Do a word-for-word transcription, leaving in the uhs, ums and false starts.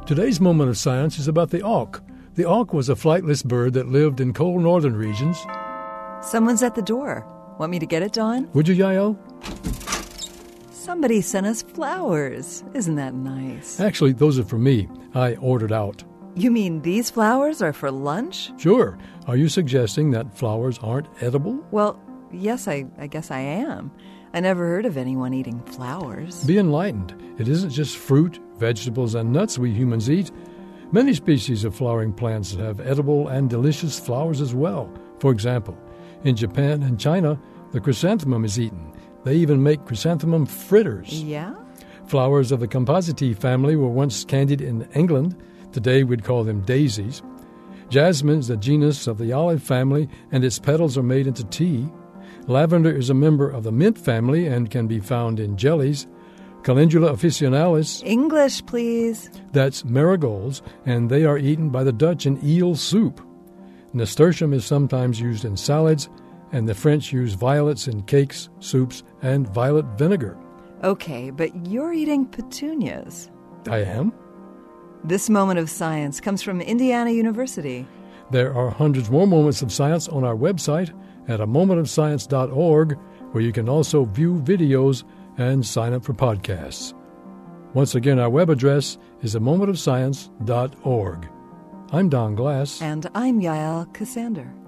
Today's moment of science is about the auk. The auk was a flightless bird that lived in cold northern regions. Someone's at the door. Want me to get it, Dawn? Would you, Yael? Somebody sent us flowers. Isn't that nice? Actually, those are for me. I ordered out. You mean these flowers are for lunch? Sure. Are you suggesting that flowers aren't edible? Well, yes, I, I guess I am. I never heard of anyone eating flowers. Be enlightened. It isn't just fruit, vegetables, and nuts we humans eat. Many species of flowering plants have edible and delicious flowers as well. For example, in Japan and China, the chrysanthemum is eaten. They even make chrysanthemum fritters. Yeah? Flowers of the Compositae family were once candied in England. Today we'd call them daisies. Jasmine is a genus of the olive family, and its petals are made into tea. Lavender is a member of the mint family and can be found in jellies. Calendula officinalis. English, please. That's marigolds, and they are eaten by the Dutch in eel soup. Nasturtium is sometimes used in salads, and the French use violets in cakes, soups, and violet vinegar. Okay, but you're eating petunias. I am? This moment of science comes from Indiana University. There are hundreds more moments of science on our website at a moment of science dot org, where you can also view videos and sign up for podcasts. Once again, our web address is a moment of science dot org. I'm Don Glass. And I'm Yael Cassander.